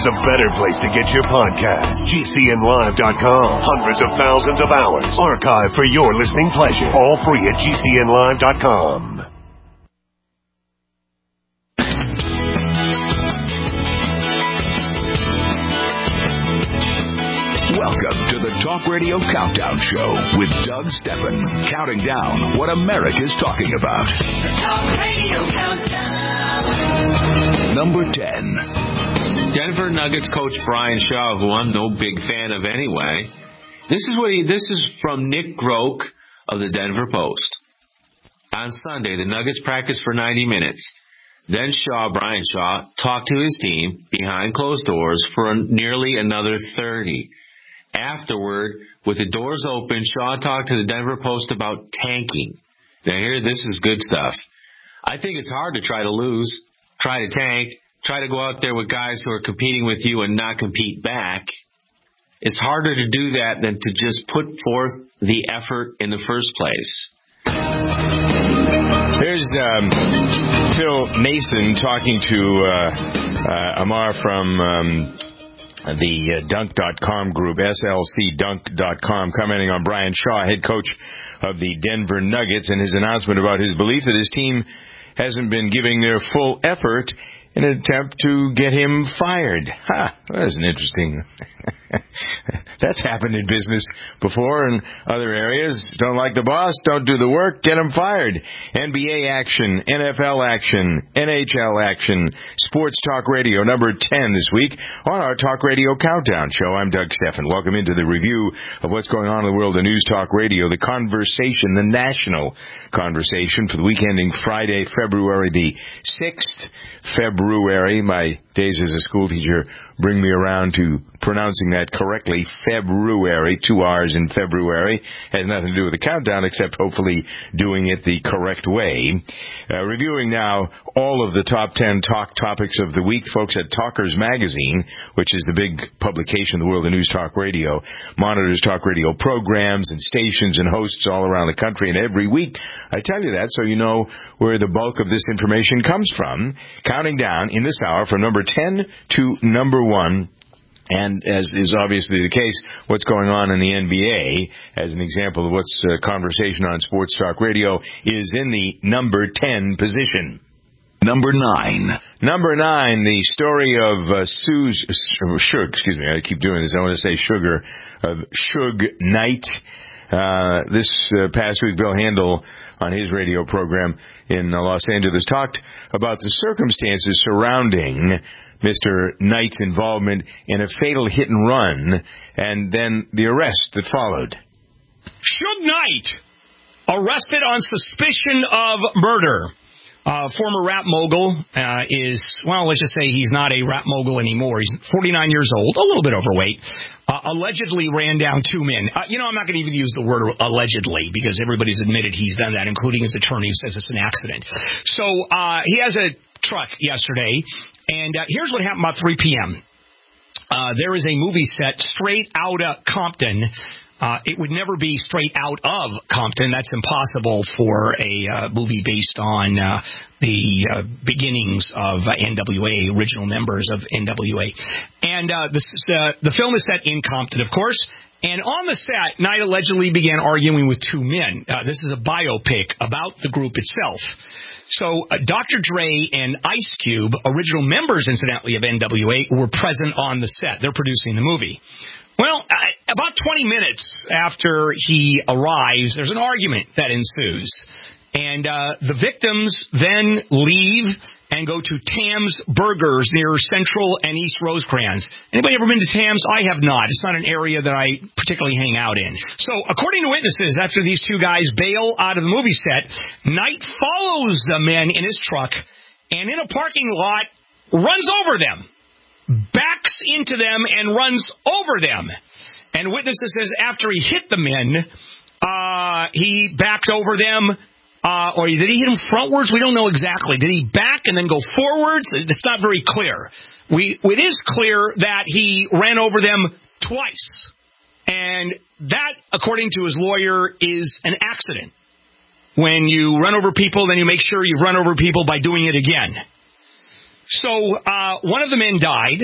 there's a better place to get your podcast. GCNlive.com. Hundreds of thousands of hours archived for your listening pleasure. All free at GCNlive.com. Welcome to the Talk Radio Countdown Show with Doug Steffen, counting down what America's talking about. The Talk Radio Countdown. Number 10. Denver Nuggets coach Brian Shaw, who I'm no big fan of anyway. This is from Nick Groke of the Denver Post. On Sunday, the Nuggets practiced for 90 minutes. Then Brian Shaw, talked to his team behind closed doors for nearly another 30. Afterward, with the doors open, Shaw talked to the Denver Post about tanking. Now here, this is good stuff. I think it's hard to try to lose, try to tank, try to go out there with guys who are competing with you and not compete back. It's harder to do that than to just put forth the effort in the first place. Here's Phil Mason talking to Amar from the Dunk.com group, SLCDunk.com, commenting on Brian Shaw, head coach of the Denver Nuggets, and his announcement about his belief that his team hasn't been giving their full effort in an attempt to get him fired. That's an interesting... That's happened in business before in other areas. Don't like the boss, don't do the work, get him fired. NBA action, NFL action, NHL action, Sports Talk Radio number 10 this week on our Talk Radio Countdown Show. I'm Doug Steffen. Welcome into the review of what's going on in the world of News Talk Radio, the conversation, the national conversation for the week ending Friday, February the 6th. February, my days as a school teacher bring me around to pronouncing that correctly. February, 2 R's in February. Has nothing to do with the countdown except hopefully doing it the correct way. Reviewing now all of the top 10 talk topics of the week. Folks at Talkers Magazine, which is the big publication in the world of News Talk Radio, monitors talk radio programs and stations and hosts all around the country. And every week I tell you that so you know where the bulk of this information comes from. Counting down in this hour from number 10 to number 1. And as is obviously the case, what's going on in the NBA, as an example of what's conversation on Sports Talk Radio, is in the number 10 position. Number 9. Number 9, the story of I keep doing this. I want to say Sugar, of Suge Knight. This past week, Bill Handel, on his radio program in Los Angeles, talked about the circumstances surrounding Mr. Knight's involvement in a fatal hit and run, and then the arrest that followed. Suge Knight, arrested on suspicion of murder. Former rap mogul let's just say he's not a rap mogul anymore. He's 49 years old, a little bit overweight. Allegedly ran down 2 men. I'm not going to even use the word allegedly because everybody's admitted he's done that, including his attorney who says it's an accident. So he has a truck yesterday, and here's what happened about 3 p.m. There is a movie set straight out of Compton. It would never be straight out of Compton. That's impossible for a movie based on the beginnings of NWA, original members of NWA. And the film is set in Compton, of course. And on the set, Knight allegedly began arguing with 2 men. This is a biopic about the group itself. So Dr. Dre and Ice Cube, original members, incidentally, of NWA, were present on the set. They're producing the movie. Well, about 20 minutes after he arrives, there's an argument that ensues. And the victims then leave and go to Tam's Burgers near Central and East Rosecrans. Anybody ever been to Tam's? I have not. It's not an area that I particularly hang out in. So, according to witnesses, after these 2 guys bail out of the movie set, Knight follows the men in his truck and in a parking lot runs over them. Backs into them and runs over them. And witnesses says after he hit the men, he backed over them. Or did he hit them frontwards? We don't know exactly. Did he back and then go forwards? It's not very clear. It is clear that he ran over them twice. And that, according to his lawyer, is an accident. When you run over people, then you make sure you've run over people by doing it again. So one of the men died,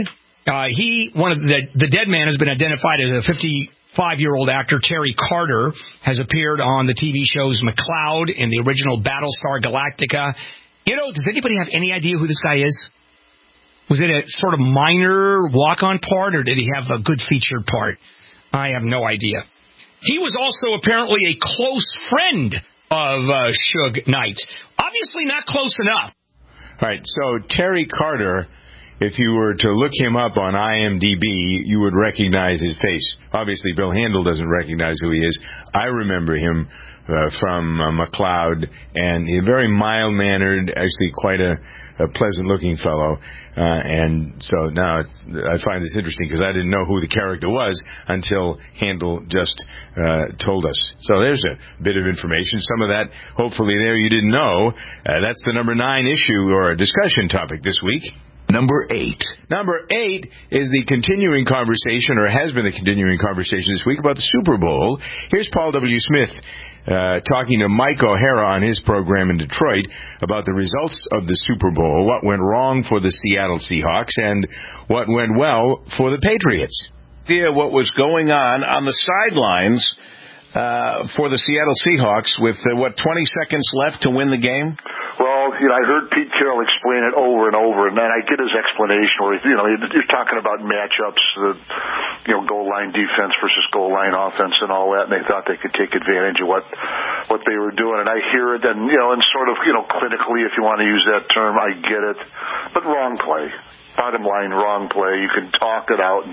One of the dead man has been identified as a 55-year-old actor. Terry Carter has appeared on the TV shows McCloud and the original Battlestar Galactica. Does anybody have any idea who this guy is? Was it a sort of minor walk-on part, or did he have a good featured part? I have no idea. He was also apparently a close friend of Suge Knight. Obviously not close enough. All right, so Terry Carter, if you were to look him up on IMDb, you would recognize his face. Obviously, Bill Handel doesn't recognize who he is. I remember him from McCloud, and he's very mild-mannered, actually quite a pleasant-looking fellow. And so now I find this interesting because I didn't know who the character was until Handel just told us. So there's a bit of information. Some of that, hopefully, there you didn't know. That's the number 9 issue or discussion topic this week. Number 8. Number 8 is the continuing conversation, or has been the continuing conversation this week, about the Super Bowl. Here's Paul W. Smith talking to Mike O'Hara on his program in Detroit about the results of the Super Bowl, what went wrong for the Seattle Seahawks, and what went well for the Patriots. What was going on the sidelines for the Seattle Seahawks with, 20 seconds left to win the game? Well, I heard Pete Carroll explain it over and over, and then I get his explanation where, you're talking about matchups, goal line defense versus goal line offense and all that, and they thought they could take advantage of what they were doing. And I hear it, and, and sort of, clinically, if you want to use that term, I get it. But wrong play. Bottom line, wrong play. You can talk it out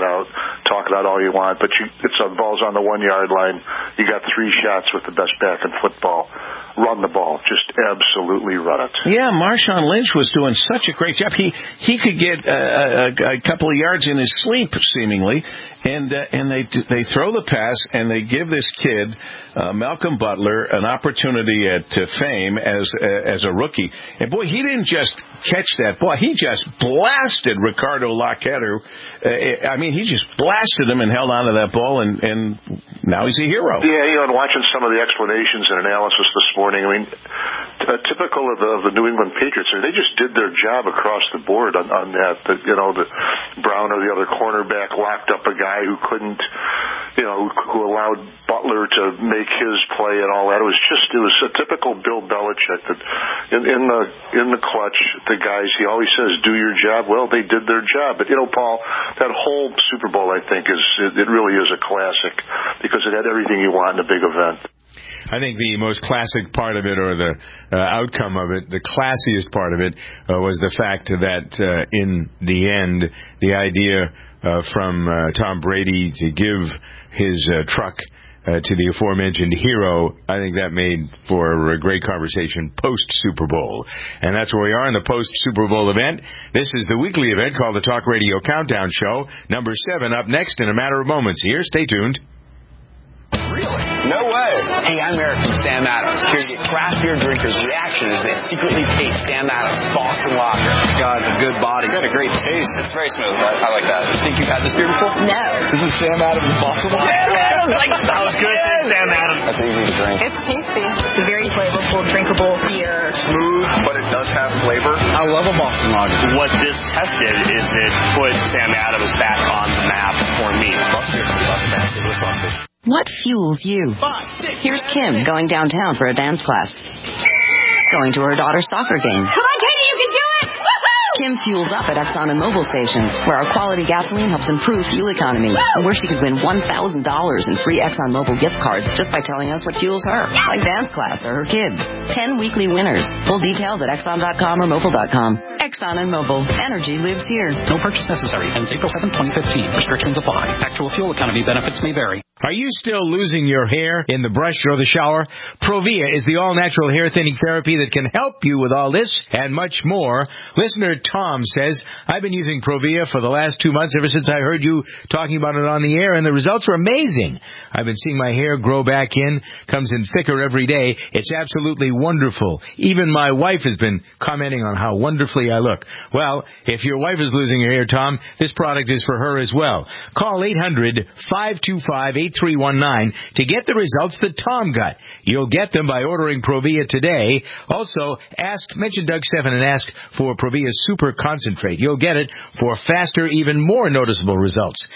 all you want, but it's ball's on the 1-yard line. You got 3 shots with the best back in football. Run the ball. Just absolutely run it. Yeah, Marshawn Lynch was doing such a great job. He could get a couple of yards in his sleep, seemingly, and they throw the pass, and they give this kid, Malcolm Butler, an opportunity at fame as a rookie. And boy, he didn't just catch that ball. He just blasted Ricardo Lockhetter. He just blasted him and held on to that ball, and now he's a hero. Yeah, and watching some of the explanations and analysis this morning, typical of the New England Patriots, they just did their job across the board on that. The Brown or the other cornerback locked up a guy who couldn't, who allowed Butler to make his play and all that. It was a typical Bill Belichick that in the clutch, the guys, he always says, do your job. Well, they did their job. But, Paul, that whole Super Bowl, I think, it really is a classic because it had everything you want in a big event. I think the most classic part of it, or the outcome of it, the classiest part of it, was the fact that in the end, the idea from Tom Brady to give his truck to the aforementioned hero, I think that made for a great conversation post-Super Bowl. And that's where we are in the post-Super Bowl event. This is the weekly event called the Talk Radio Countdown Show. Number 7 up next in a matter of moments here. Stay tuned. Really? No way. Hey, I'm Eric from Sam Adams. Here to get craft beer drinkers' reaction as they secretly taste Sam Adams Boston Lager. It's got a good body. It's got a great taste. It's very smooth. I like that. You think you've had this beer before? No. This is Sam Adams Boston Lager. Sam Adams! That was good. Sam Adams. That's easy to drink. It's tasty. It's a very flavorful, drinkable beer. Smooth, but it does have flavor. I love a Boston Lager. What this tested is it put Sam Adams back on the map for me. What fuels you? Here's Kim going downtown for a dance class. Going to her daughter's soccer game. Come on, Katie, you can do it! Woo-hoo! Kim fuels up at Exxon and Mobil stations, where our quality gasoline helps improve fuel economy, and where she could win $1,000 in free Exxon Mobil gift cards just by telling us what fuels her, like dance class or her kids. 10 weekly winners. Full details at Exxon.com or Mobil.com. Exxon and Mobil. Energy lives here. No purchase necessary. Ends April 7, 2015. Restrictions apply. Actual fuel economy benefits may vary. Are you still losing your hair in the brush or the shower? Provia is the all-natural hair thinning therapy that can help you with all this and much more. Listener Tom says, I've been using Provia for the last 2 months ever since I heard you talking about it on the air, and the results are amazing. I've been seeing my hair grow back in, comes in thicker every day. It's absolutely wonderful. Even my wife has been commenting on how wonderfully I look. Well, if your wife is losing her hair, Tom, this product is for her as well. Call 800-525-8888 525-8319 to get the results that Tom got. You'll get them by ordering Provia today. Also, mention Doug Stephan and ask for Provia Super Concentrate. You'll get it for faster, even more noticeable results.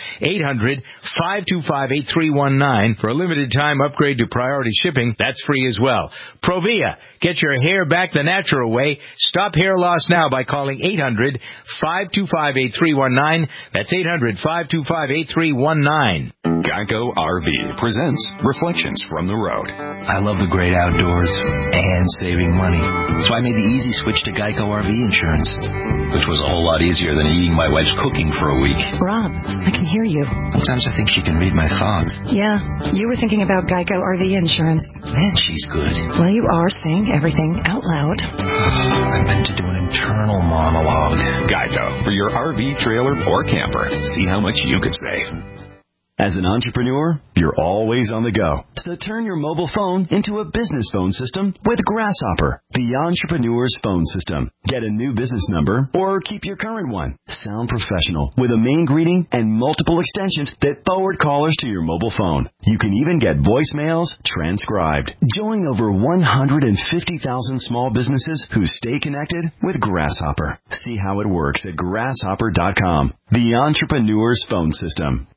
800-525-8319 for a limited time upgrade to priority shipping. That's free as well. Provia. Get your hair back the natural way. Stop hair loss now by calling 800-525-8319. That's 800-525-8319. Geico RV presents Reflections from the Road. I love the great outdoors and saving money, so I made the easy switch to Geico RV insurance, which was a whole lot easier than eating my wife's cooking for a week. Rob, I can hear you. Sometimes I think she can read my thoughts. Yeah, you were thinking about Geico RV insurance. Man, she's good. Well, you are saying everything out loud. I meant to do an internal monologue. Geico, for your RV, trailer, or camper. See how much you could save. As an entrepreneur, you're always on the go. So turn your mobile phone into a business phone system with Grasshopper, the entrepreneur's phone system. Get a new business number or keep your current one. Sound professional with a main greeting and multiple extensions that forward callers to your mobile phone. You can even get voicemails transcribed. Join over 150,000 small businesses who stay connected with Grasshopper. See how it works at grasshopper.com. The entrepreneur's phone system.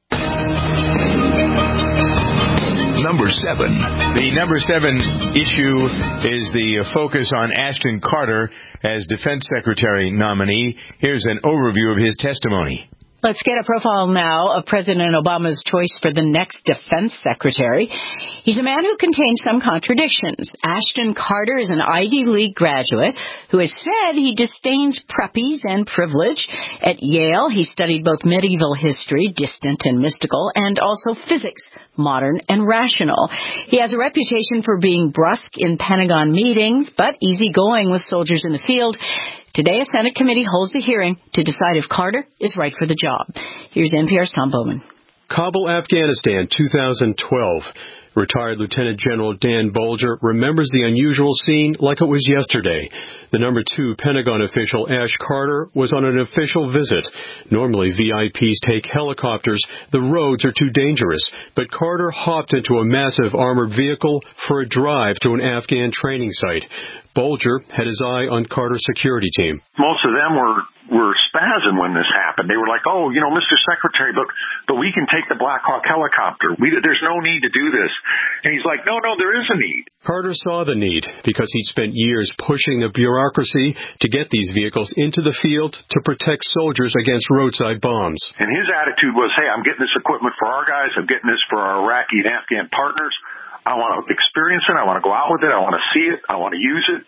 Number 7. The number 7 issue is the focus on Ashton Carter as Defense Secretary nominee. Here's an overview of his testimony. Let's get a profile now of President Obama's choice for the next defense secretary. He's a man who contains some contradictions. Ashton Carter is an Ivy League graduate who has said he disdains preppies and privilege. At Yale, he studied both medieval history, distant and mystical, and also physics, modern and rational. He has a reputation for being brusque in Pentagon meetings, but easygoing with soldiers in the field. Today, a Senate committee holds a hearing to decide if Carter is right for the job. Here's NPR's Tom Bowman. Kabul, Afghanistan, 2012. Retired Lieutenant General Dan Bolger remembers the unusual scene like it was yesterday. The number 2 Pentagon official, Ash Carter, was on an official visit. Normally, VIPs take helicopters. The roads are too dangerous. But Carter hopped into a massive armored vehicle for a drive to an Afghan training site. Bolger had his eye on Carter's security team. Most of them were spazzing when this happened. They were like, oh, Mr. Secretary, but we can take the Black Hawk helicopter. There's no need to do this. And he's like, no, there is a need. Carter saw the need because he'd spent years pushing the bureaucracy to get these vehicles into the field to protect soldiers against roadside bombs. And his attitude was, hey, I'm getting this equipment for our guys. I'm getting this for our Iraqi and Afghan partners. I want to experience it. I want to go out with it. I want to see it. I want to use it.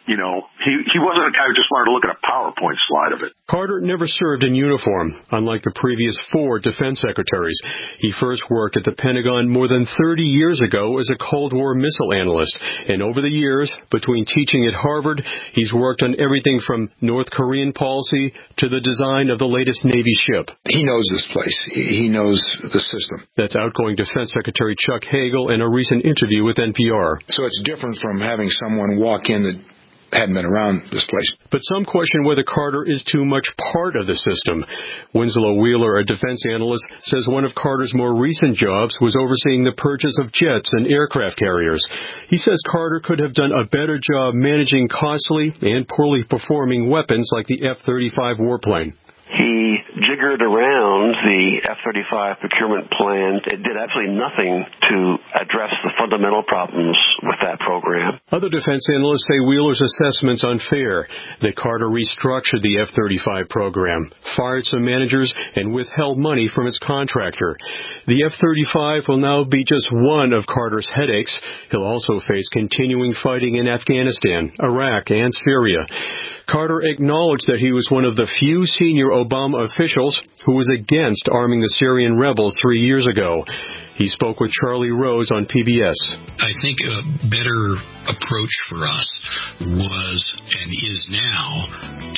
He wasn't a guy who just wanted to look at a PowerPoint slide of it. Carter never served in uniform, unlike the previous 4 defense secretaries. He first worked at the Pentagon more than 30 years ago as a Cold War missile analyst. And over the years, between teaching at Harvard, he's worked on everything from North Korean policy to the design of the latest Navy ship. He knows this place. He knows the system. That's outgoing Defense Secretary Chuck Hagel in a recent interview with NPR. So it's different from having someone walk in that hadn't been around this place. But some question whether Carter is too much part of the system. Winslow Wheeler, a defense analyst, says one of Carter's more recent jobs was overseeing the purchase of jets and aircraft carriers. He says Carter could have done a better job managing costly and poorly performing weapons like the F-35 warplane. He jiggered around the F-35 procurement plan. It did absolutely nothing to address the fundamental problems with that program. Other defense analysts say Wheeler's assessment's unfair, that Carter restructured the F-35 program, fired some managers, and withheld money from its contractor. The F-35 will now be just one of Carter's headaches. He'll also face continuing fighting in Afghanistan, Iraq, and Syria. Carter acknowledged that he was one of the few senior Obama officials who was against arming the Syrian rebels 3 years ago. He spoke with Charlie Rose on PBS. I think a better approach for us was and is now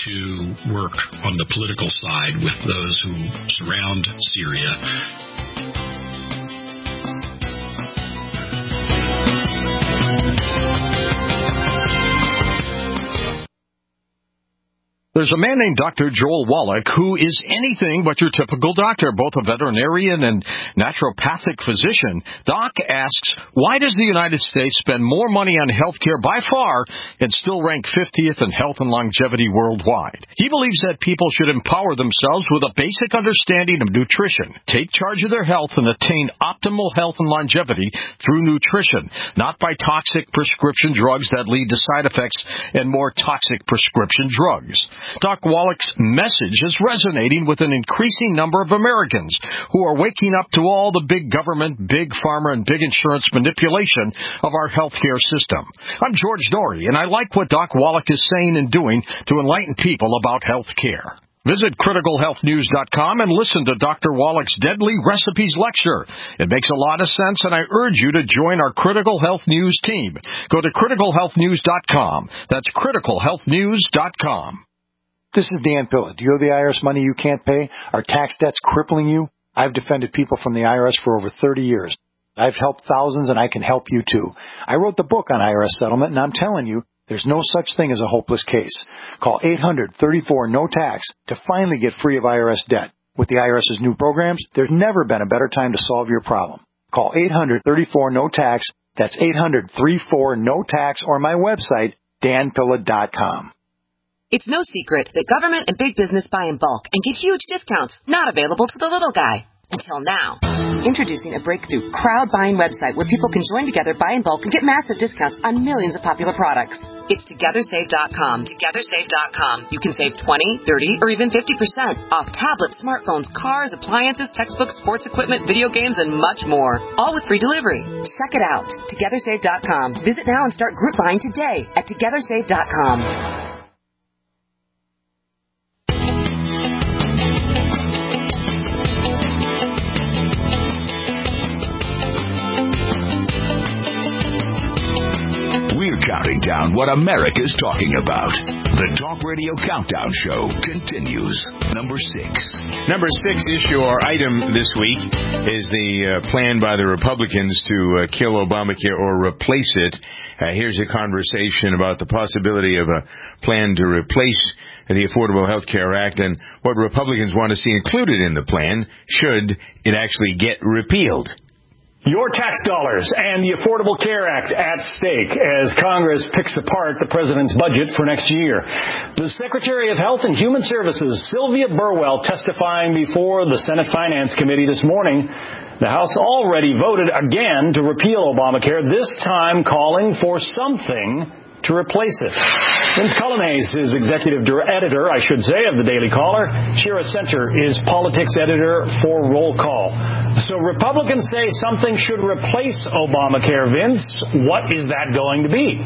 to work on the political side with those who surround Syria. There's a man named Dr. Joel Wallach who is anything but your typical doctor, both a veterinarian and naturopathic physician. Doc asks, why does the United States spend more money on health care by far and still rank 50th in health and longevity worldwide? He believes that people should empower themselves with a basic understanding of nutrition, take charge of their health, and attain optimal health and longevity through nutrition, not by toxic prescription drugs that lead to side effects and more toxic prescription drugs. Doc Wallach's message is resonating with an increasing number of Americans who are waking up to all the big government, big pharma, and big insurance manipulation of our healthcare system. I'm George Norrie, and I like what Doc Wallach is saying and doing to enlighten people about health care. Visit criticalhealthnews.com and listen to Dr. Wallach's Deadly Recipes lecture. It makes a lot of sense, and I urge you to join our Critical Health News team. Go to criticalhealthnews.com. That's criticalhealthnews.com. This is Dan Pilla. Do you owe the IRS money you can't pay? Are tax debts crippling you? I've defended people from the IRS for over 30 years. I've helped thousands, and I can help you too. I wrote the book on IRS settlement, and I'm telling you, there's no such thing as a hopeless case. Call 800-34-NO-TAX to finally get free of IRS debt. With the IRS's new programs, there's never been a better time to solve your problem. Call 800-34-NO-TAX. That's 800-34-NO-TAX, or my website, danpilla.com. It's no secret that government and big business buy in bulk and get huge discounts not available to the little guy. Until now. Introducing a breakthrough crowd buying website where people can join together, buy in bulk, and get massive discounts on millions of popular products. It's TogetherSave.com. TogetherSave.com. You can save 20, 30, or even 50% off tablets, smartphones, cars, appliances, textbooks, sports equipment, video games, and much more. All with free delivery. Check it out. TogetherSave.com. Visit now and start group buying today at TogetherSave.com. We're counting down what America's talking about. The Talk Radio Countdown Show continues. Number 6. Number 6 issue or item this week is the plan by the Republicans to kill Obamacare or replace it. Here's a conversation about the possibility of a plan to replace the Affordable Health Care Act and what Republicans want to see included in the plan should it actually get repealed. Your tax dollars and the Affordable Care Act at stake as Congress picks apart the president's budget for next year. The Secretary of Health and Human Services, Sylvia Burwell, testifying before the Senate Finance Committee this morning. The House already voted again to repeal Obamacare, this time calling for something to replace it. Vince Colonnese is executive editor, I should say, of the Daily Caller. Shira Center is politics editor for Roll Call. So Republicans say something should replace Obamacare. Vince, what is that going to be?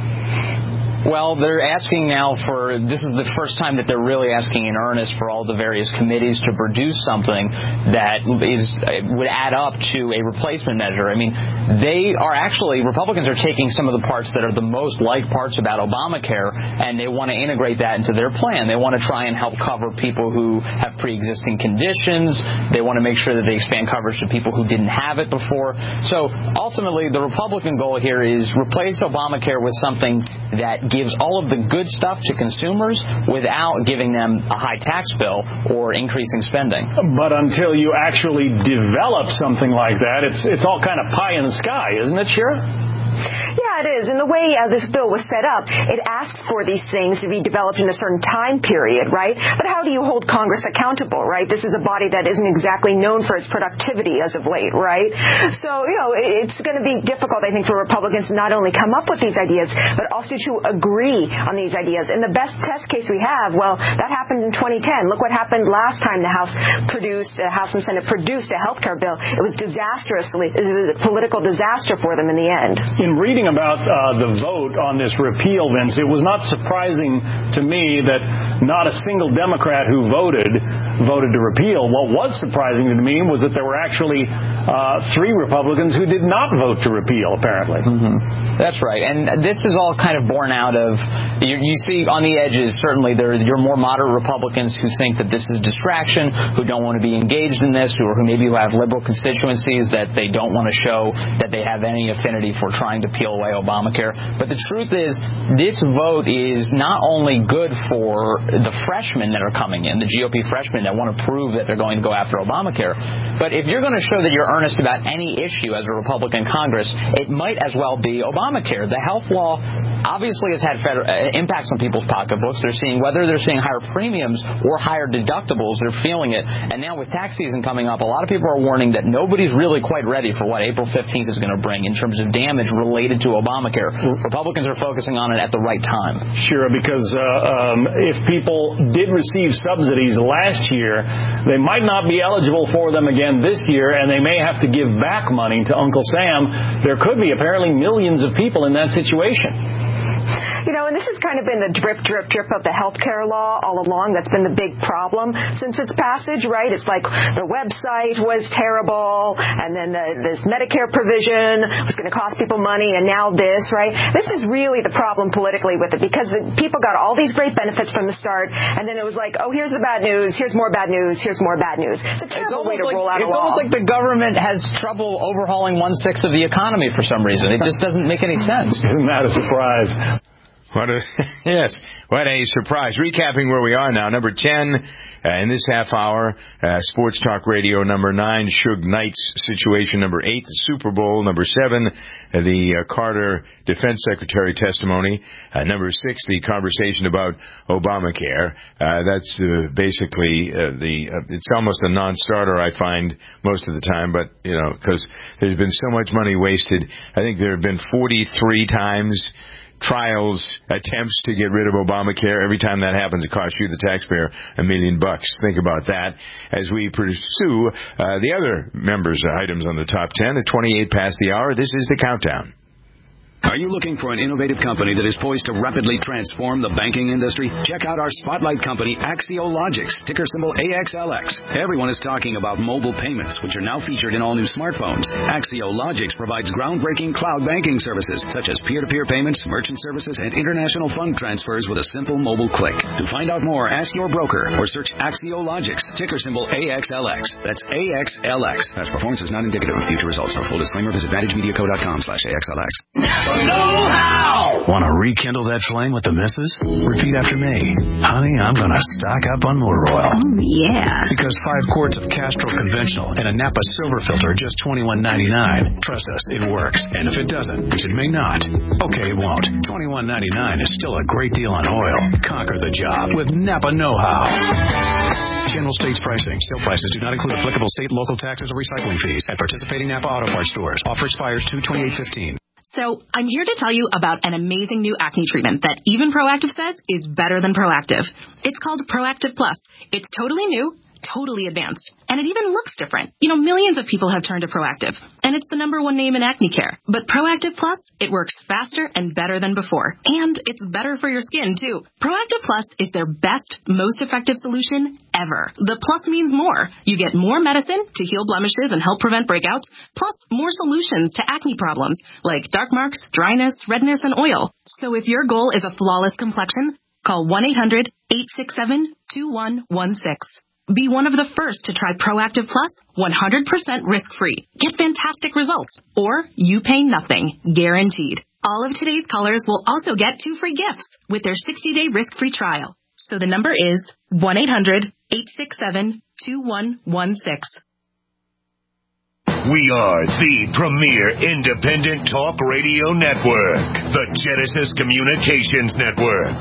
Well, they're asking now for, this is the first time that they're really asking in earnest for all the various committees to produce something that would add up to a replacement measure. I mean, Republicans are taking some of the parts that are the most liked parts about Obamacare, and they want to integrate that into their plan. They want to try and help cover people who have pre-existing conditions. They want to make sure that they expand coverage to people who didn't have it before. So ultimately, the Republican goal here is replace Obamacare with something that gives all of the good stuff to consumers without giving them a high tax bill or increasing spending. But until you actually develop something like that, it's all kind of pie in the sky, isn't it, Shira? Yeah, it is. And the way this bill was set up, it asked for these things to be developed in a certain time period, right? But how do you hold Congress accountable, right? This is a body that isn't exactly known for its productivity as of late, right? So, it's going to be difficult, I think, for Republicans to not only come up with these ideas, but also to agree on these ideas. And the best test case we have, well, that happened in 2010. Look what happened last time the House and Senate produced a health care bill. It was it was a political disaster for them in the end. In reading about the vote on this repeal, Vince, it was not surprising to me that not a single Democrat who voted to repeal. What was surprising to me was that there were actually 3 Republicans who did not vote to repeal, apparently. Mm-hmm. That's right. And this is all kind of born out of, you see on the edges, certainly there are your more moderate Republicans who think that this is a distraction, who don't want to be engaged in this, who maybe have liberal constituencies that they don't want to show that they have any affinity for trying to peel repeal away Obamacare. But the truth is, this vote is not only good for the freshmen that are coming in, the GOP freshmen that want to prove that they're going to go after Obamacare, but if you're going to show that you're earnest about any issue as a Republican Congress, it might as well be Obamacare. The health law obviously has had impacts on people's pocketbooks. They're seeing whether they're seeing higher premiums or higher deductibles, they're feeling it. And now with tax season coming up, a lot of people are warning that nobody's really quite ready for what April 15th is going to bring in terms of damage related to Obamacare. Republicans are focusing on it at the right time. Sure, because if people did receive subsidies last year, they might not be eligible for them again this year, and they may have to give back money to Uncle Sam. There could be apparently millions of people in that situation. You know, and this has kind of been the drip of the health care law all along. That's been the big problem since its passage, right? It's like the website was terrible, and then this Medicare provision was going to cost people money, and now this, right? This is really the problem politically with it, because people got all these great benefits from the start, and then it was like, oh, here's the bad news, here's more bad news, here's more bad news. It's a terrible way to roll out a law. It's almost like the government has trouble overhauling 1/6 of the economy for some reason. It just doesn't make any sense. Isn't that a surprise? What a surprise. Recapping where we are now. Number 10 in this half hour, Sports Talk Radio. Number 9, Suge Knight's situation. Number 8, the Super Bowl. Number 7, the Carter Defense Secretary testimony. Number 6, the conversation about Obamacare. That's basically it's almost a non-starter, I find, most of the time, but, you know, because there's been so much money wasted. I think there have been 43 times attempts to get rid of Obamacare. Every time that happens, it costs you, the taxpayer, $1 million. Think about that as we pursue the other members' items on the top 10 at 28 past the hour. This is the countdown. Are you looking for an innovative company that is poised to rapidly transform the banking industry? Check out our spotlight company, Axiologics, ticker symbol AXLX. Everyone is talking about mobile payments, which are now featured in all new smartphones. Axiologics provides groundbreaking cloud banking services, such as peer-to-peer payments, merchant services, and international fund transfers with a simple mobile click. To find out more, ask your broker or search Axiologics, ticker symbol AXLX. That's AXLX. Past performance is not indicative of future results. For full disclaimer, visit VantageMediaCo.com/AXLX. Know-how! Want to rekindle that flame with the missus? Repeat after me. Honey, I'm going to stock up on motor oil. Oh, yeah. Because 5 quarts of Castrol Conventional and a Napa Silver Filter are just $21.99. Trust us, it works. And if it doesn't, which it may not, okay, it won't. $21.99 is still a great deal on oil. Conquer the job with Napa Know-how. General States pricing. Sale prices do not include applicable state, local taxes, or recycling fees at participating Napa Auto Parts stores. Offer expires 2/28/15. So I'm here to tell you about an amazing new acne treatment that even Proactive says is better than Proactive. It's called Proactive Plus. It's totally new, totally advanced, and it even looks different. You know, millions of people have turned to Proactive, and it's the #1 name in acne care. But Proactive Plus, it works faster and better than before, and it's better for your skin, too. Proactive Plus is their best, most effective solution ever. The plus means more. You get more medicine to heal blemishes and help prevent breakouts, plus more solutions to acne problems like dark marks, dryness, redness, and oil. So if your goal is a flawless complexion, call 1-800-867-2116. Be one of the first to try Proactive Plus 100% risk-free. Get fantastic results, or you pay nothing, guaranteed. All of today's callers will also get 2 free gifts with their 60-day risk-free trial. So the number is 1-800-867-2116. We are the premier independent talk radio network, the Genesis Communications Network,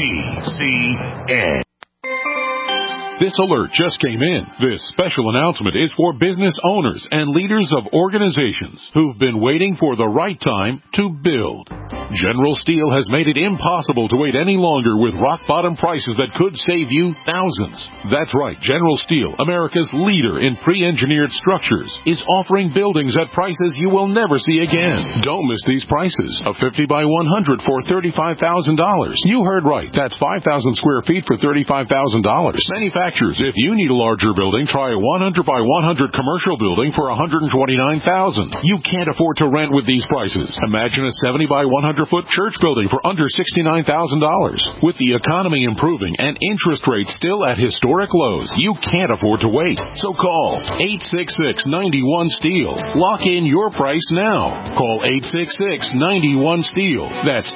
GCN. This alert just came in. This special announcement is for business owners and leaders of organizations who've been waiting for the right time to build. General Steel has made it impossible to wait any longer with rock-bottom prices that could save you thousands. That's right. General Steel, America's leader in pre-engineered structures, is offering buildings at prices you will never see again. Don't miss these prices. A 50 by 100 for $35,000. You heard right. That's 5,000 square feet for $35,000. Manufactured manufacturers. If you need a larger building, try a 100 by 100 commercial building for $129,000. You can't afford to rent with these prices. Imagine a 70 by 100 foot church building for under $69,000. With the economy improving and interest rates still at historic lows, you can't afford to wait. So call 866-91-STEEL. Lock in your price now. Call 866-91-STEEL. That's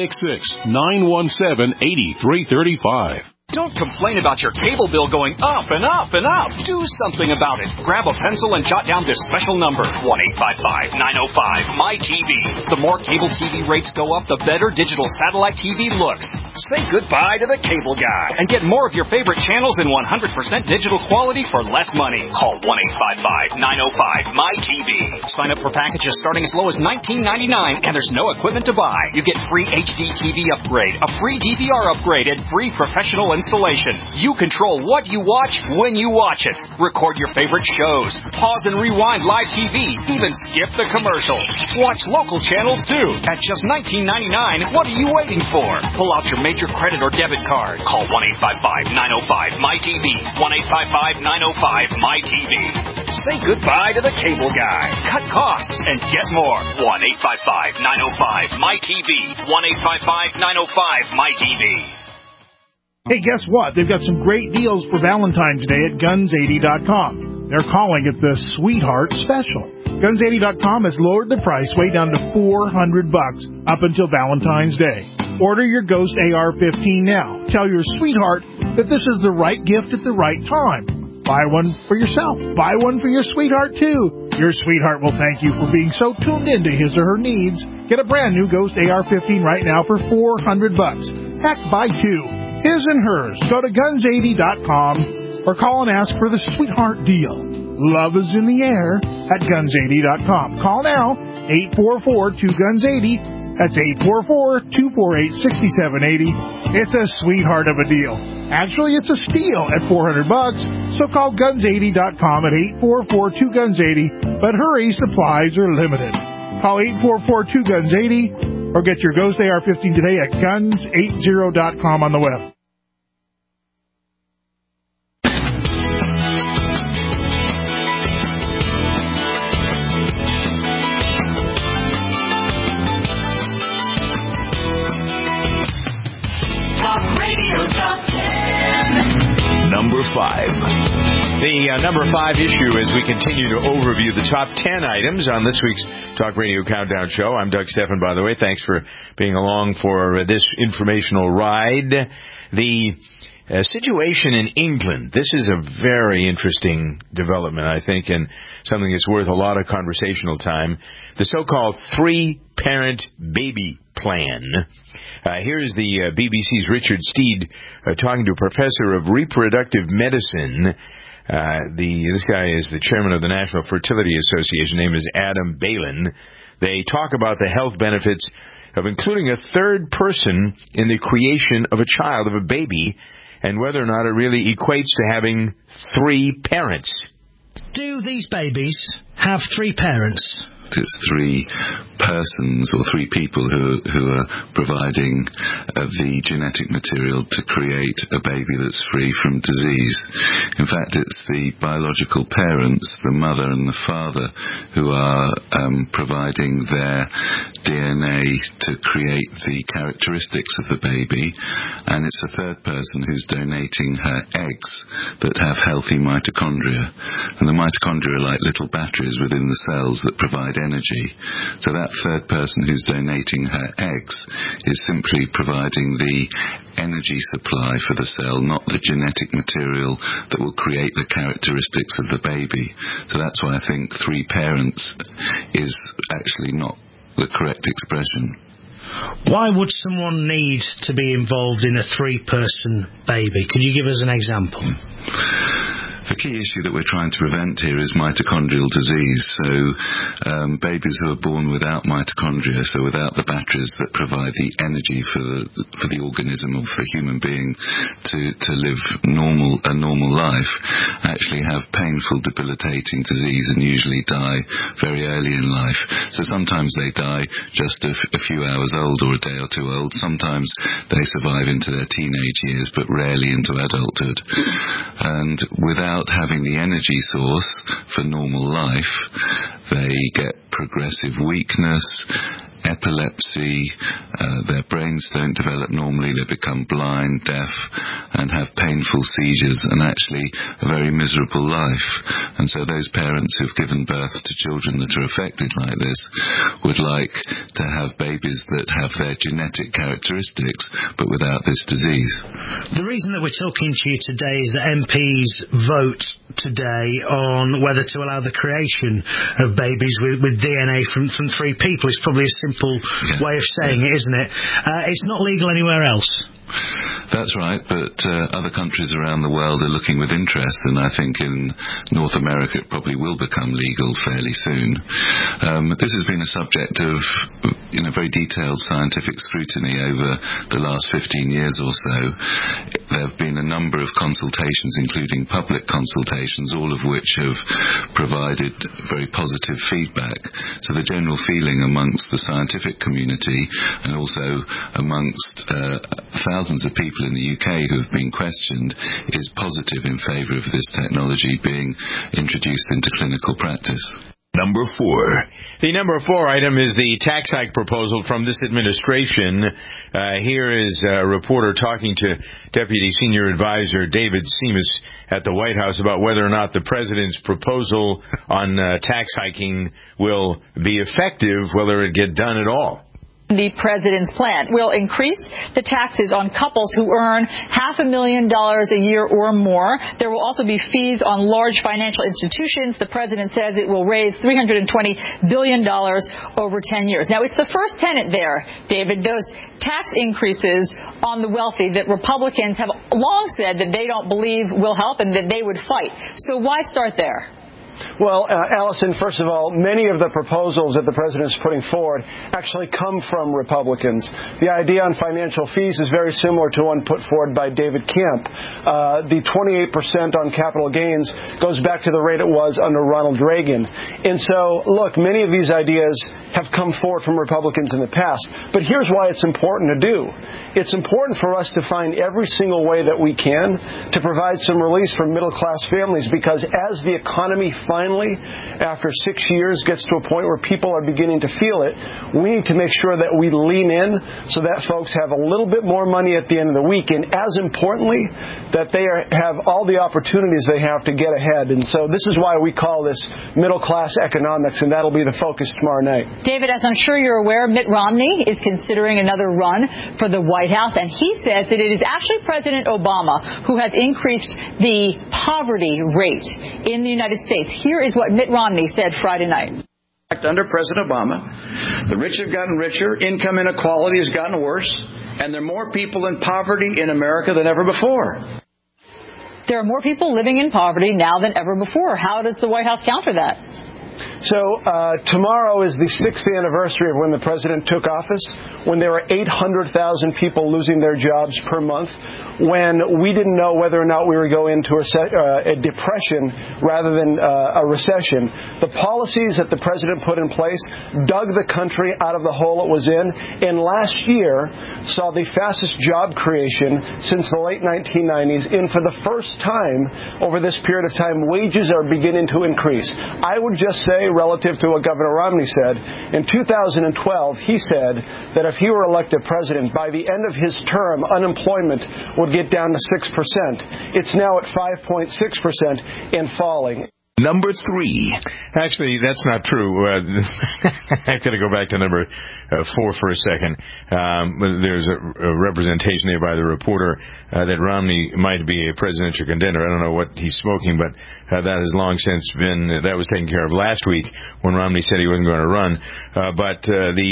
866-917-8335. Don't complain about your cable bill going up and up and up. Do something about it. Grab a pencil and jot down this special number, 1-855-905-MY-TV. The more cable TV rates go up, the better digital satellite TV looks. Say goodbye to the cable guy and get more of your favorite channels in 100% digital quality for less money. Call 1-855-905-MY-TV. Sign up for packages starting as low as $19.99, and there's no equipment to buy. You get free HD TV upgrade, a free DVR upgrade, and free professional installation. You control what you watch when you watch it. Record your favorite shows. Pause and rewind live TV. Even skip the commercials. Watch local channels too. At just $19.99, what are you waiting for? Pull out your major credit or debit card. Call 1-855-905-MY-TV. 1-855-905-MY-TV. Say goodbye to the cable guy. Cut costs and get more. 1-855-905-MY-TV. 1-855-905-MY-TV. Hey, guess what? They've got some great deals for Valentine's Day at Guns80.com. They're calling it the Sweetheart Special. Guns80.com has lowered the price way down to $400 up until Valentine's Day. Order your Ghost AR-15 now. Tell your sweetheart that this is the right gift at the right time. Buy one for yourself. Buy one for your sweetheart, too. Your sweetheart will thank you for being so tuned into his or her needs. Get a brand new Ghost AR-15 right now for $400. Heck, buy two. His and hers. Go to Guns80.com or call and ask for the Sweetheart Deal. Love is in the air at Guns80.com. Call now, 844-2GUNS80. That's 844-248-6780. It's a sweetheart of a deal. Actually, it's a steal at $400. So call Guns80.com at 844-2GUNS80. But hurry, supplies are limited. Call 844-2GUNS80 or get your Ghost AR-15 today at Guns80.com on the web. Number 5. The number 5 issue as we continue to overview the top 10 items on this week's Talk Radio Countdown Show. I'm Doug Stephan, by the way. Thanks for being along for this informational ride. The situation in England. This is a very interesting development, I think, and something that's worth a lot of conversational time. The so-called 3-parent baby plan. Here's the BBC's Richard Steed talking to a professor of reproductive medicine. This guy is the chairman of the National Fertility Association. His name is Adam Balin. They talk about the health benefits of including a third person in the creation of a child, of a baby, and whether or not it really equates to having 3 parents. Do these babies have 3 parents? It's 3 persons or 3 people who are providing the genetic material to create a baby that's free from disease. In fact, it's the biological parents, the mother and the father, who are providing their DNA to create the characteristics of the baby, and it's a third person who's donating her eggs that have healthy mitochondria. And the mitochondria are like little batteries within the cells that provide energy. So that third person who's donating her eggs is simply providing the energy supply for the cell, not the genetic material that will create the characteristics of the baby. So that's why I think 3 parents is actually not the correct expression. Why would someone need to be involved in a 3-person baby? Could you give us an example? the key issue that we're trying to prevent here is mitochondrial disease. So babies who are born without mitochondria, so without the batteries that provide the energy for the organism or for the human being to live a normal life, actually have painful, debilitating disease and usually die very early in life. So sometimes they die just a few hours old or a day or two old. Sometimes they survive into their teenage years, but rarely into adulthood. And without having the energy source for normal life, they get progressive weakness, epilepsy, their brains don't develop normally, they become blind, deaf, and have painful seizures and actually a very miserable life. And so those parents who've given birth to children that are affected like this would like to have babies that have their genetic characteristics but without this disease. The reason that we're talking to you today is that MPs vote today on whether to allow the creation of babies with DNA from three people. It's probably a simple way of saying it, isn't it? It's not legal anywhere else. That's right, but other countries around the world are looking with interest, and I think in North America it probably will become legal fairly soon. This has been a subject of very detailed scientific scrutiny over the last 15 years or so. There have been a number of consultations, including public consultations, all of which have provided very positive feedback. So the general feeling amongst the scientific community and also amongst thousands of people in the UK who have been questioned is positive in favour of this technology being introduced into clinical practice. Number 4. The number 4 item is the tax hike proposal from this administration. Here is a reporter talking to Deputy Senior Advisor David Seamus at the White House about whether or not the president's proposal on tax hiking will be effective, whether it get done at all. The president's plan will increase the taxes on couples who earn $500,000 a year or more. There will also be fees on large financial institutions. The president says it will raise $320 billion over 10 years. Now, it's the first tenet there, David, those tax increases on the wealthy that Republicans have long said that they don't believe will help and that they would fight. So why start there? Well, Allison, first of all, many of the proposals that the president is putting forward actually come from Republicans. The idea on financial fees is very similar to one put forward by David Kemp. The 28% on capital gains goes back to the rate it was under Ronald Reagan. And so, look, many of these ideas have come forward from Republicans in the past. But here's why it's important to do. It's important for us to find every single way that we can to provide some release for middle-class families, because as the economy finally, after 6 years, gets to a point where people are beginning to feel it, we need to make sure that we lean in so that folks have a little bit more money at the end of the week, and as importantly, that they have all the opportunities they have to get ahead. And so this is why we call this middle-class economics, and that'll be the focus tomorrow night. David, as I'm sure you're aware, Mitt Romney is considering another run for the White House, and he says that it is actually President Obama who has increased the poverty rate in the United States. Here is what Mitt Romney said Friday night. Under President Obama, the rich have gotten richer, income inequality has gotten worse, and there are more people in poverty in America than ever before. There are more people living in poverty now than ever before. How does the White House counter that? So tomorrow is the 6th anniversary of when the president took office, when there were 800,000 people losing their jobs per month, when we didn't know whether or not we were going into a depression rather than a recession. The policies that the president put in place dug the country out of the hole it was in, and last year saw the fastest job creation since the late 1990s, and for the first time over this period of time, wages are beginning to increase. I would just say, relative to what Governor Romney said, in 2012, he said that if he were elected president, by the end of his term, unemployment would get down to 6%. It's now at 5.6% and falling. Number 3. Actually, that's not true. I've got to go back to number 4 for a second. There's a representation there by the reporter that Romney might be a presidential contender. I don't know what he's smoking, but that has long since been, that was taken care of last week when Romney said he wasn't going to run. But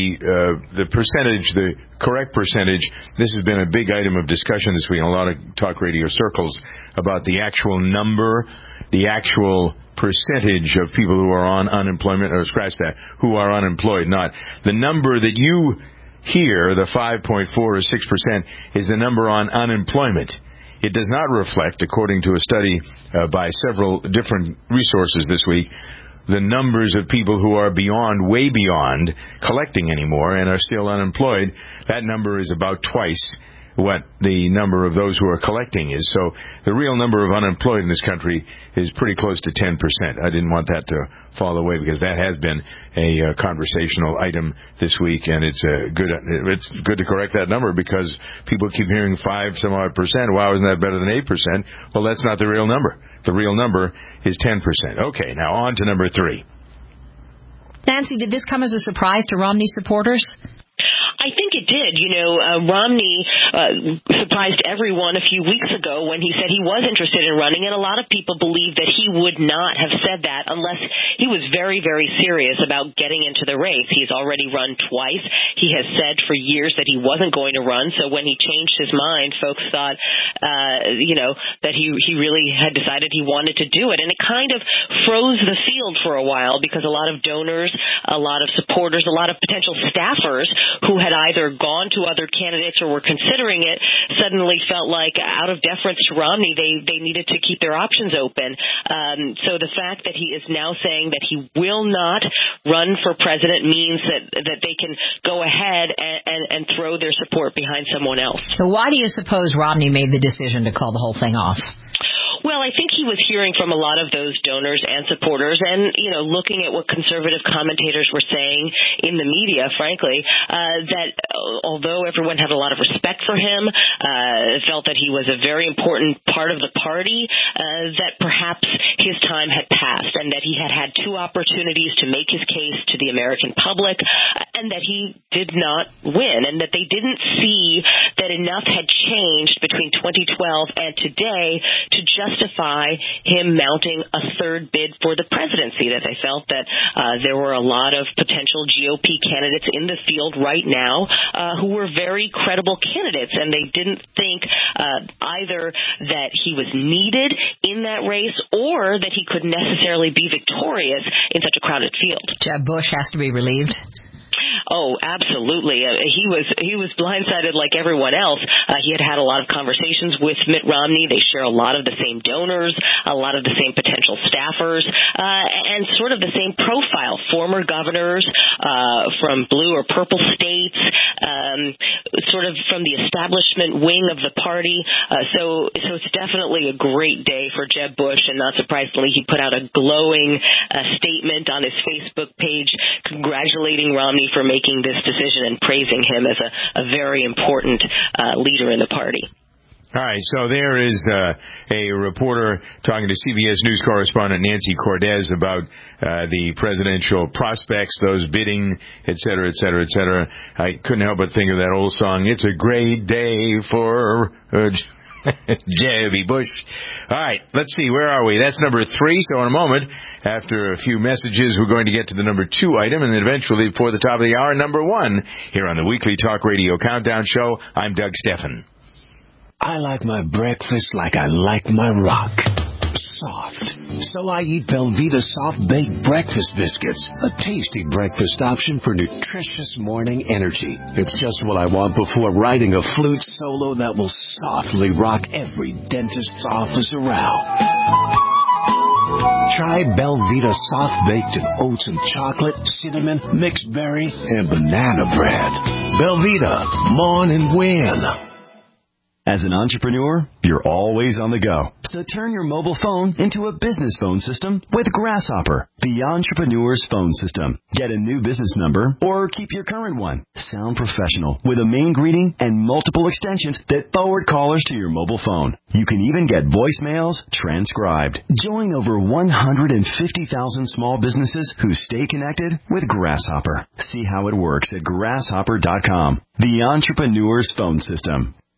the percentage, the correct percentage, this has been a big item of discussion this week in a lot of talk radio circles about the actual number the actual percentage of people who are on unemployment, or scratch that, who are unemployed, not the number that you hear, the 5.4 or 6%, is the number on unemployment. It does not reflect, according to a study by several different resources this week, the numbers of people who are way beyond collecting anymore and are still unemployed. That number is about twice what the number of those who are collecting is. So the real number of unemployed in this country is pretty close to 10%. I didn't want that to fall away because that has been a conversational item this week, and it's good to correct that number because people keep hearing 5-some-odd%. Wow, isn't that better than 8%? Well, that's not the real number. The real number is 10%. Okay, now on to number 3. Nancy, did this come as a surprise to Romney supporters? I think it did. Romney surprised everyone a few weeks ago when he said he was interested in running, and a lot of people believe that he would not have said that unless he was very, very serious about getting into the race. He's already run twice. He has said for years that he wasn't going to run, so when he changed his mind, folks thought, that he really had decided he wanted to do it, and it kind of froze the field for a while because a lot of donors, a lot of supporters, a lot of potential staffers who had either gone to other candidates or were considering it suddenly felt like, out of deference to Romney, they needed to keep their options open. So the fact that he is now saying that he will not run for president means that they can go ahead and throw their support behind someone else. So why do you suppose Romney made the decision to call the whole thing off? Well, I think he was hearing from a lot of those donors and supporters and, looking at what conservative commentators were saying in the media, frankly, that although everyone had a lot of respect for him, felt that he was a very important part of the party, that perhaps his time had passed and that he had 2 opportunities to make his case to the American public and that he did not win and that they didn't see that enough had changed between 2012 and today to justify him mounting a third bid for the presidency, that they felt that there were a lot of potential GOP candidates in the field right now who were very credible candidates, and they didn't think either that he was needed in that race or that he could necessarily be victorious in such a crowded field. Jeb Bush has to be relieved. Oh, absolutely. He was blindsided like everyone else. He had a lot of conversations with Mitt Romney. They share a lot of the same donors, a lot of the same potential staffers, and sort of the same profile. Former governors from blue or purple states, sort of from the establishment wing of the party. So it's definitely a great day for Jeb Bush, and not surprisingly, he put out a glowing statement on his Facebook page congratulating Romney for making this decision and praising him as a very important leader in the party. All right, so there is a reporter talking to CBS News correspondent Nancy Cordes about the presidential prospects, those bidding, et cetera, et cetera, et cetera. I couldn't help but think of that old song, "It's a Great Day for Jebby Bush." All right, let's see, where are we? That's number 3, so in a moment, after a few messages, we're going to get to the number 2 item, and then eventually, before the top of the hour, number 1, here on the Weekly Talk Radio Countdown Show. I'm Doug Steffen. I like my breakfast like I like my rock. Soft. So I eat Belvita Soft Baked Breakfast Biscuits, a tasty breakfast option for nutritious morning energy. It's just what I want before writing a flute solo that will softly rock every dentist's office around. Try Belvita Soft Baked in oats and chocolate, cinnamon, mixed berry, and banana bread. Belvita, mourn and win. As an entrepreneur, you're always on the go. So turn your mobile phone into a business phone system with Grasshopper, the entrepreneur's phone system. Get a new business number or keep your current one. Sound professional with a main greeting and multiple extensions that forward callers to your mobile phone. You can even get voicemails transcribed. Join over 150,000 small businesses who stay connected with Grasshopper. See how it works at grasshopper.com. The entrepreneur's phone system.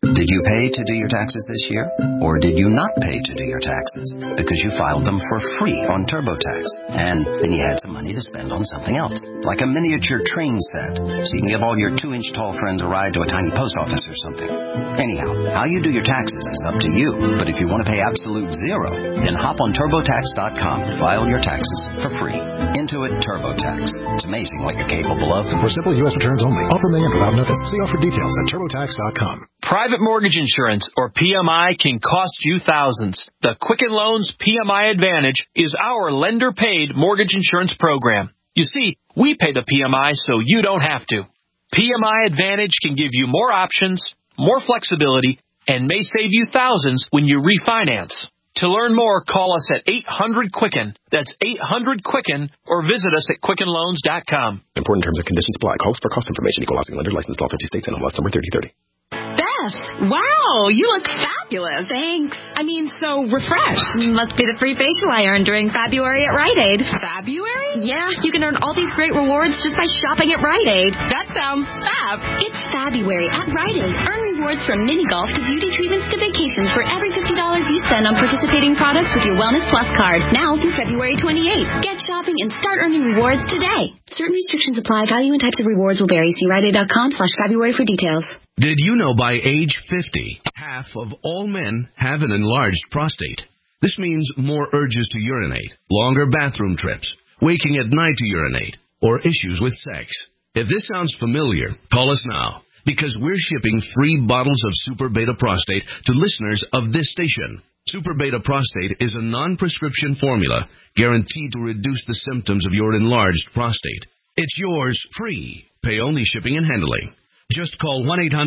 Did you pay to do your taxes this year? Or did you not pay to do your taxes because you filed them for free on TurboTax? And then you had some money to spend on something else, like a miniature train set, so you can give all your 2-inch tall friends a ride to a tiny post office or something. Anyhow, how you do your taxes is up to you. But if you want to pay absolute zero, then hop on TurboTax.com. File your taxes for free. Intuit TurboTax. It's amazing what you're capable of. For simple U.S. returns only. Offer may end without notice. See offer details at TurboTax.com. Private mortgage insurance, or PMI, can cost you thousands. The Quicken Loans PMI Advantage is our lender-paid mortgage insurance program. You see, we pay the PMI so you don't have to. PMI Advantage can give you more options, more flexibility, and may save you thousands when you refinance. To learn more, call us at 800-QUICKEN. That's 800-QUICKEN, or visit us at QuickenLoans.com. Important terms and conditions apply. Calls for cost information. Equal housing lender. Licensed law 50 states. NMLS number 3030. Beth, wow, you look fabulous. Thanks. I mean, so refreshed. Must be the free facial I earned during February at Rite Aid. February? Yeah, you can earn all these great rewards just by shopping at Rite Aid. That sounds fab. It's February at Rite Aid. Earn rewards from mini golf to beauty treatments to vacations for every $50 you spend on participating products with your Wellness Plus card. Now through February 28th. Get shopping and start earning rewards today. Certain restrictions apply. Value and types of rewards will vary. See RiteAid.com/February for details. Did you know by age 50, half of all men have an enlarged prostate? This means more urges to urinate, longer bathroom trips, waking at night to urinate, or issues with sex. If this sounds familiar, call us now, because we're shipping 3 bottles of Super Beta Prostate to listeners of this station. Super Beta Prostate is a non-prescription formula guaranteed to reduce the symptoms of your enlarged prostate. It's yours free. Pay only shipping and handling. Just call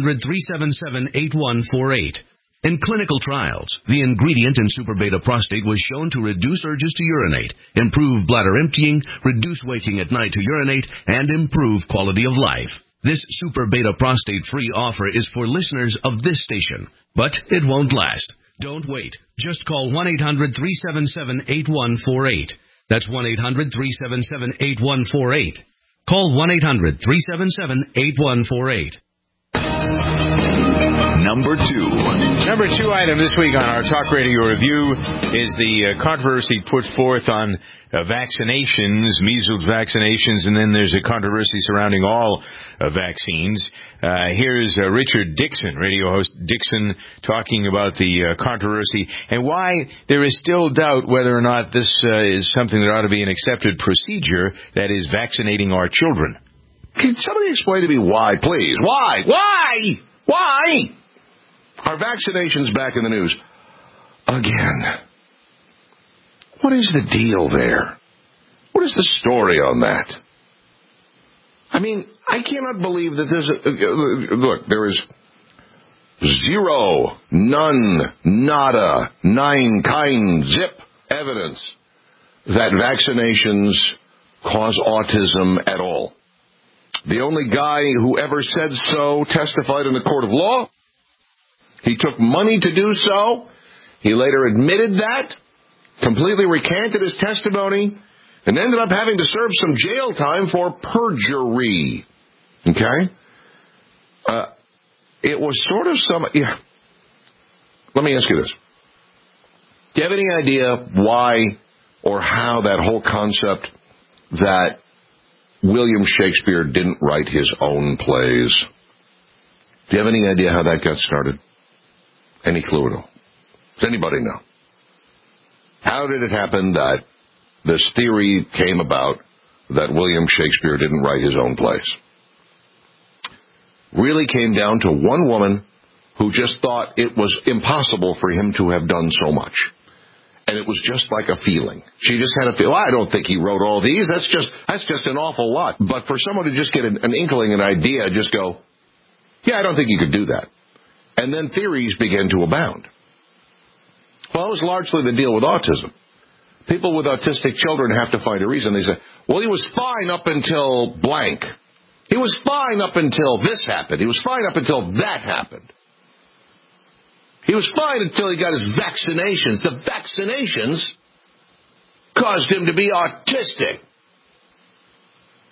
1-800-377-8148. In clinical trials, the ingredient in Super Beta Prostate was shown to reduce urges to urinate, improve bladder emptying, reduce waking at night to urinate, and improve quality of life. This Super Beta Prostate free offer is for listeners of this station, but it won't last. Don't wait. Just call 1-800-377-8148. That's 1-800-377-8148. Call 1-800-377-8148. Number 2 item this week on our Talk Radio Review is the controversy put forth on vaccinations, measles vaccinations, and then there's a controversy surrounding all vaccines. Here's Richard Dixon, radio host Dixon, talking about the controversy and why there is still doubt whether or not this is something that ought to be an accepted procedure, that is, vaccinating our children. Can somebody explain to me why, please? Why? Are vaccinations back in the news again? What is the deal there? What is the story on that? I mean, I cannot believe that there's look, there is zero, none, nada, nine, kind, zip evidence that vaccinations cause autism at all. The only guy who ever said so testified in the court of law. He took money to do so. He later admitted that, completely recanted his testimony, and ended up having to serve some jail time for perjury. Okay? It was sort of some... Yeah. Let me ask you this. Do you have any idea why or how that whole concept that William Shakespeare didn't write his own plays? Do you have any idea how that got started? Any clue at all? Does anybody know? How did it happen that this theory came about that William Shakespeare didn't write his own plays? Really came down to one woman who just thought it was impossible for him to have done so much. And it was just like a feeling. She just had a feel, I don't think he wrote all these. That's just an awful lot. But for someone to just get an inkling, an idea, just go, yeah, I don't think you could do that. And then theories began to abound. Well, it was largely the deal with autism. People with autistic children have to find a reason. They say, well, he was fine up until blank. He was fine up until this happened. He was fine up until that happened. He was fine until he got his vaccinations. The vaccinations caused him to be autistic.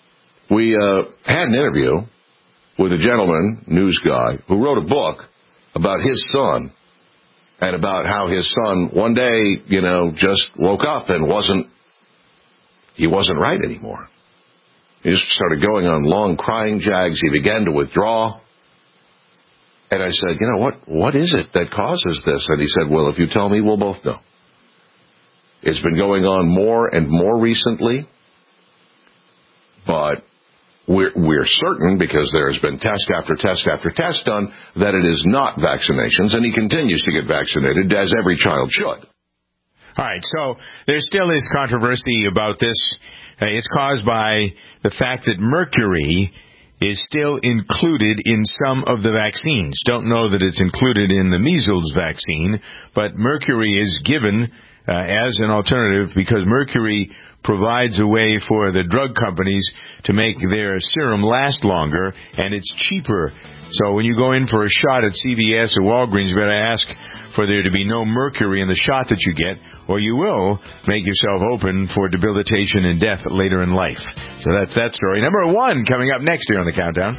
We had an interview with a gentleman, news guy, who wrote a book about his son and about how his son one day, just woke up and he wasn't right anymore. He just started going on long crying jags. He began to withdraw. And I said, what is it that causes this? And he said, well, if you tell me, we'll both know. It's been going on more and more recently, but we're certain, because there has been test after test after test done, that it is not vaccinations, and he continues to get vaccinated, as every child should. All right, so there still is controversy about this. It's caused by the fact that mercury is still included in some of the vaccines. Don't know that it's included in the measles vaccine, but mercury is given as an alternative because mercury provides a way for the drug companies to make their serum last longer, and it's cheaper. So when you go in for a shot at CVS or Walgreens, you better ask for there to be no mercury in the shot that you get, or you will make yourself open for debilitation and death later in life. So that's that story. Number 1 coming up next here on the Countdown.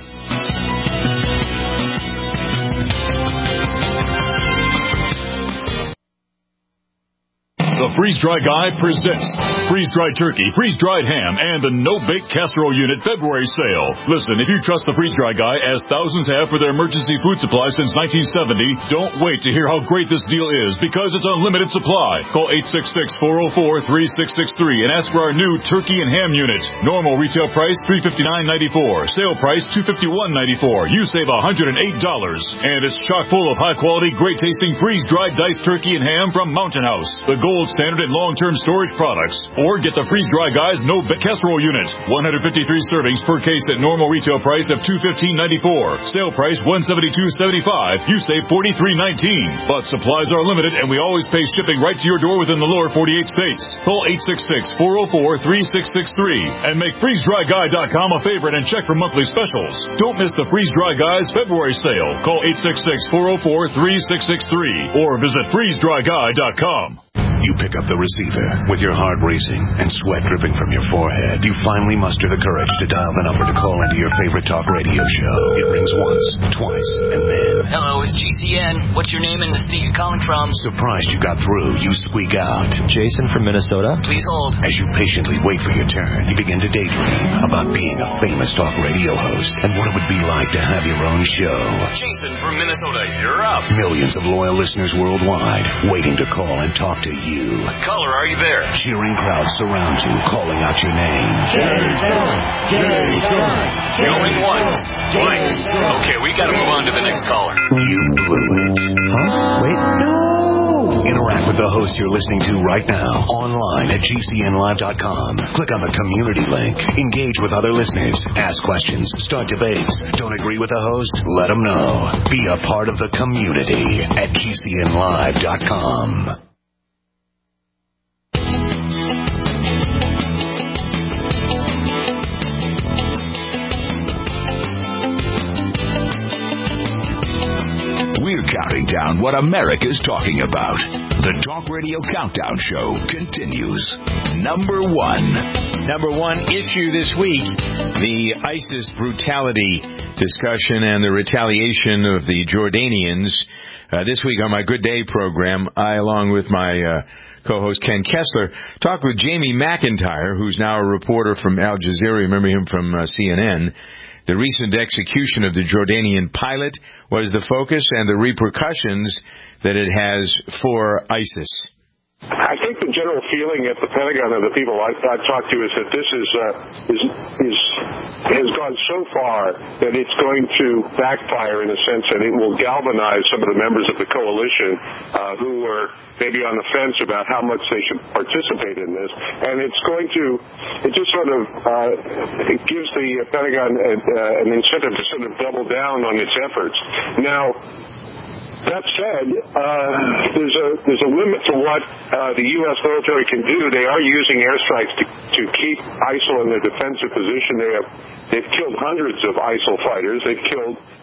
The Freeze-Dry Guy presents freeze-dried turkey, freeze-dried ham, and the no-bake casserole unit February sale. Listen, if you trust the Freeze-Dry Guy, as thousands have for their emergency food supply since 1970, don't wait to hear how great this deal is, because it's unlimited supply. Call 866-404-3663 and ask for our new turkey and ham unit. Normal retail price $359.94. Sale price $251.94. You save $108. And it's chock full of high-quality, great-tasting freeze-dried diced turkey and ham from Mountain House, the gold standard in long-term storage products. Or get the Freeze-Dry Guy's no-bake casserole unit. 153 servings per case at normal retail price of $215.94. Sale price $172.75. You save $43.19. But supplies are limited, and we always pay shipping right to your door within the lower 48 states. Call 866-404-3663 and make FreezeDryGuy.com a favorite and check for monthly specials. Don't miss the Freeze-Dry Guy's February sale. Call 866-404-3663 or visit FreezeDryGuy.com. You pick up the receiver with your heart racing and sweat dripping from your forehead. You finally muster the courage to dial the number to call into your favorite talk radio show. It rings once, twice, and then... Hello, it's GCN. What's your name and the state you're calling from? Surprised you got through, you squeak out. Jason from Minnesota. Please hold. As you patiently wait for your turn, you begin to daydream about being a famous talk radio host and what it would be like to have your own show. Jason from Minnesota, you're up. Millions of loyal listeners worldwide waiting to call and talk to you. Caller, are you there? Cheering crowds surround you, calling out your name. Jason! Jason! Going once, twice. Okay, we gotta move on to the next caller. You blew it. Huh? Wait, no! Interact with the host you're listening to right now, online at GCNlive.com. Click on the community link. Engage with other listeners. Ask questions. Start debates. Don't agree with the host? Let them know. Be a part of the community at GCNlive.com. We're counting down what America's talking about. The Talk Radio Countdown Show continues. Number 1. Number 1 issue this week, the ISIS brutality discussion and the retaliation of the Jordanians. This week on my Good Day program, I, along with my co-host Ken Kessler, talked with Jamie McIntyre, who's now a reporter from Al Jazeera. Remember him from CNN. The recent execution of the Jordanian pilot was the focus, and the repercussions that it has for ISIS. I think the general feeling at the Pentagon and the people I've talked to is that this has gone so far that it's going to backfire in a sense that it will galvanize some of the members of the coalition who are maybe on the fence about how much they should participate in this. And it just sort of it gives the Pentagon an incentive to sort of double down on its efforts. Now, that said, there's a limit to what the U.S. military can do. They are using airstrikes to keep ISIL in their defensive position. They've killed hundreds of ISIL fighters. They've killed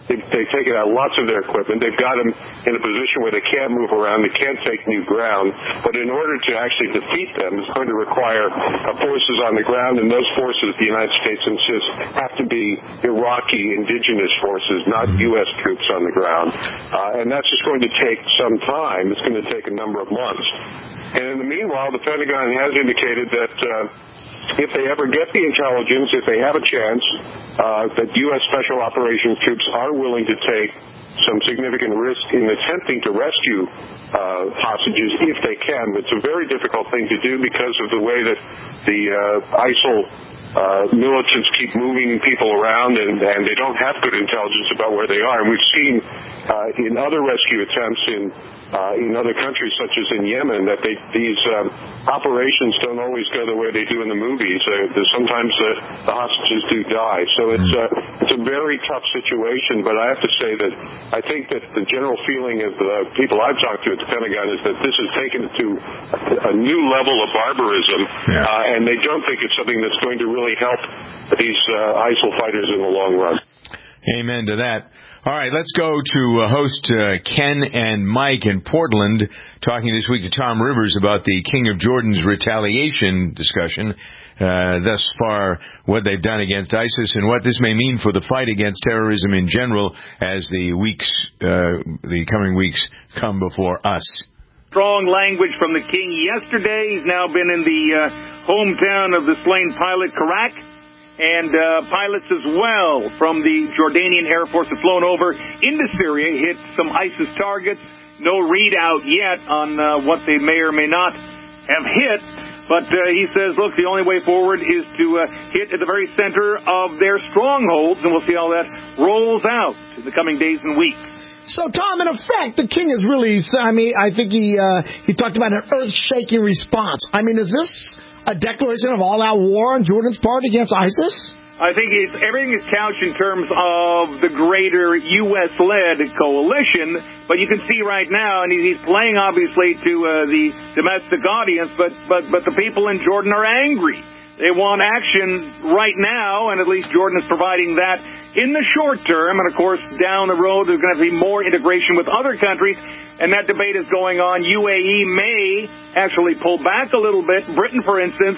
They've taken out lots of their equipment. They've got them in a position where they can't move around. They can't take new ground. But in order to actually defeat them, it's going to require forces on the ground, and those forces, the United States insists, have to be Iraqi indigenous forces, not U.S. troops on the ground. And that's just going to take some time. It's going to take a number of months. And in the meanwhile, the Pentagon has indicated that if they ever get the intelligence, if they have a chance, that U.S. Special Operations troops are willing to take some significant risk in attempting to rescue hostages if they can. But it's a very difficult thing to do because of the way that the ISIL militants keep moving people around, and they don't have good intelligence about where they are. And we've seen in other rescue attempts in other countries, such as in Yemen, that these operations don't always go the way they do in the movies. Sometimes the hostages do die. So it's a very tough situation. But I have to say that I think that the general feeling of the people I've talked to at the Pentagon is that this has taken it to a new level of barbarism, and they don't think it's something that's going to really help these ISIL fighters in the long run. Amen to that. All right, let's go to host Ken and Mike in Portland, talking this week to Tom Rivers about the King of Jordan's retaliation discussion. Thus far, what they've done against ISIS and what this may mean for the fight against terrorism in general as the coming weeks come before us. Strong language from the king yesterday. He's now been in the hometown of the slain pilot, Karak, and pilots as well from the Jordanian Air Force have flown over into Syria, hit some ISIS targets. No readout yet on what they may or may not have hit. But he says, look, the only way forward is to hit at the very center of their strongholds, and we'll see how that rolls out in the coming days and weeks. So, Tom, in effect, the king is really, I think he talked about an earth-shaking response. I mean, is this a declaration of all-out war on Jordan's part against ISIS? I think everything is couched in terms of the greater U.S.-led coalition, but you can see right now, and he's playing obviously to the domestic audience, but the people in Jordan are angry. They want action right now, and at least Jordan is providing that in the short term. And, of course, down the road, there's going to be more integration with other countries, and that debate is going on. UAE may actually pull back a little bit. Britain, for instance,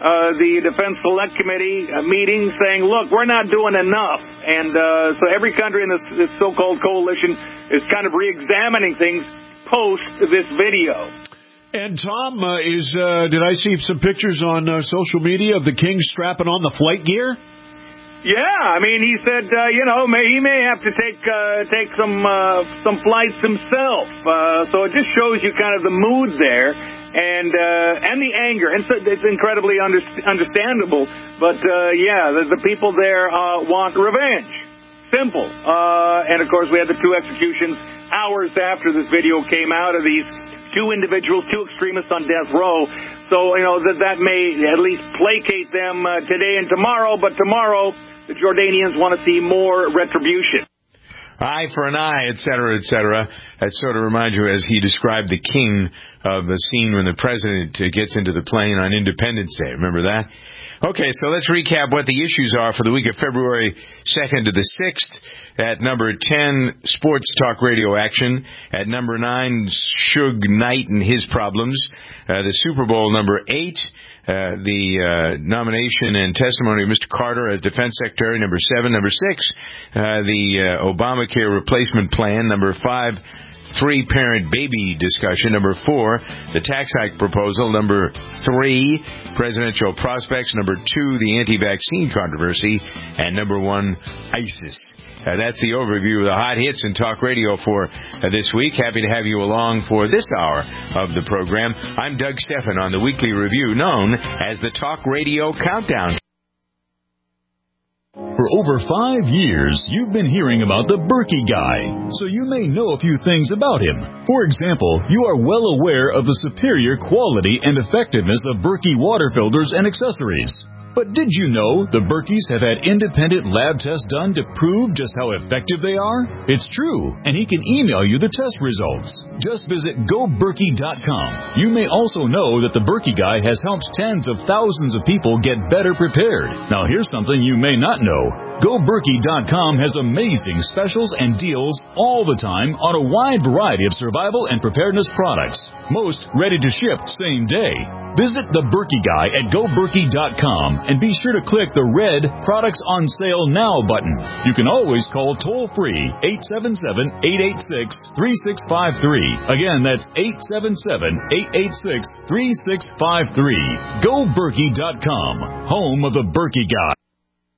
the Defense Select Committee meeting saying, look, we're not doing enough. And so every country in this so-called coalition is kind of re-examining things post this video. And, Tom, did I see some pictures on social media of the king strapping on the flight gear? Yeah, I mean, he said, he may have to take some flights himself. So it just shows you kind of the mood there and the anger. And so it's incredibly understandable. But, the people there want revenge. Simple. And, of course, we had the two executions hours after this video came out of these two individuals, two extremists on death row. So, that may at least placate them today and tomorrow. But tomorrow, the Jordanians want to see more retribution. Eye for an eye, et cetera, et cetera. That sort of reminds you, as he described the king, of the scene when the president gets into the plane on Independence Day. Remember that? Okay, so let's recap what the issues are for the week of February 2nd to the 6th. At number 10, Sports Talk Radio Action. At number 9, Suge Knight and His Problems. The Super Bowl, number 8. The nomination and testimony of Mr. Carter as Defense Secretary, number 7. Number 6, the Obamacare replacement plan. Number 5, three-parent baby discussion. Number 4, the tax hike proposal. Number 3, presidential prospects. Number 2, the anti-vaccine controversy. And number 1, ISIS. That's the overview of the hot hits in talk radio for this week. Happy to have you along for this hour of the program. I'm Doug Stephan on the weekly review known as the Talk Radio Countdown. For over 5 years, you've been hearing about the Berkey Guy, so you may know a few things about him. For example, you are well aware of the superior quality and effectiveness of Berkey water filters and accessories. But did you know the Berkeys have had independent lab tests done to prove just how effective they are? It's true, and he can email you the test results. Just visit GoBerkey.com. You may also know that the Berkey Guy has helped tens of thousands of people get better prepared. Now here's something you may not know. GoBerkey.com has amazing specials and deals all the time on a wide variety of survival and preparedness products. Most ready to ship same day. Visit the Berkey Guy at GoBerkey.com and be sure to click the red Products on Sale Now button. You can always call toll-free 877-886-3653. Again, that's 877-886-3653. GoBerkey.com, home of the Berkey Guy.